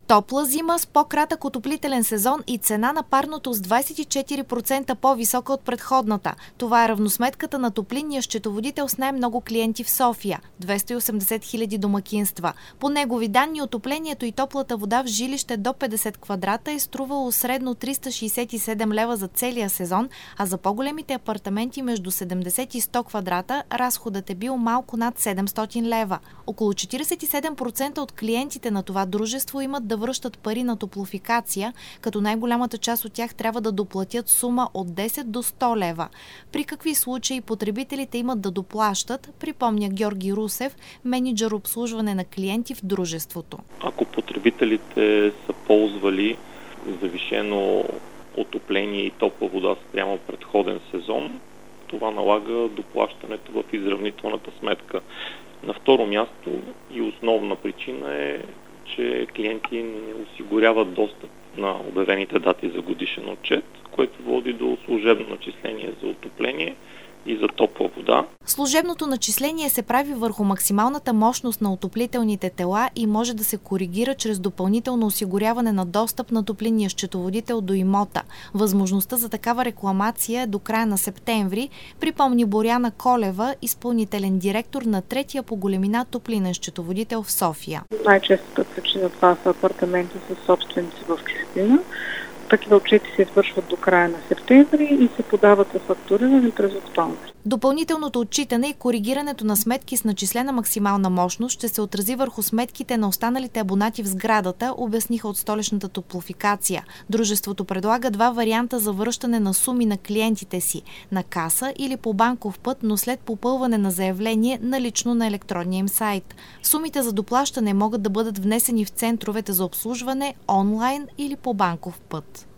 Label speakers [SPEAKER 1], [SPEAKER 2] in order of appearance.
[SPEAKER 1] Топла зима с по-кратък отоплителен сезон и цена на парното с 24% по-висока от предходната. Това е равносметката на топлинния счетоводител с най-много клиенти в София – 280 000 домакинства. По негови данни, отоплението и топлата вода в жилище до 50 квадрата е струвало средно 367 лева за целия сезон, а за по-големите апартаменти между 70 и 100 квадрата разходът е бил малко над 700 лева. Около 47% от клиентите на това дружество имат да връщат пари на топлофикация, като най-голямата част от тях трябва да доплатят сума от 10 до 100 лева. При какви случаи потребителите имат да доплащат, припомня Георги Русев, мениджър обслужване на клиенти в дружеството.
[SPEAKER 2] Ако потребителите са ползвали завишено отопление и топла вода спрямо предходен сезон, това налага доплащането в изравнителната сметка. На второ място и основна причина е, че клиенти не осигуряват достъп на обявените дати за годишен отчет, което води до служебно начисление за отопление и за топла вода.
[SPEAKER 1] Служебното начисление се прави върху максималната мощност на отоплителните тела и може да се коригира чрез допълнително осигуряване на достъп на топлинния счетоводител до имота. Възможността за такава рекламация е до края на септември, припомни Боряна Колева, изпълнителен директор на третия по големина топлинен счетоводител в София.
[SPEAKER 3] Най-честата причина това са апартаменти с собственици в чужбина. Такива отчети се извършват до края на септември и се подават за фактуриране през октомври.
[SPEAKER 1] Допълнителното отчитане и коригирането на сметки с начислена максимална мощност ще се отрази върху сметките на останалите абонати в сградата, обясниха от Столичната топлофикация. Дружеството предлага два варианта за връщане на суми на клиентите си – на каса или по банков път, но след попълване на заявление налично на електронния им сайт. Сумите за доплащане могат да бъдат внесени в центровете за обслужване онлайн или по банков път.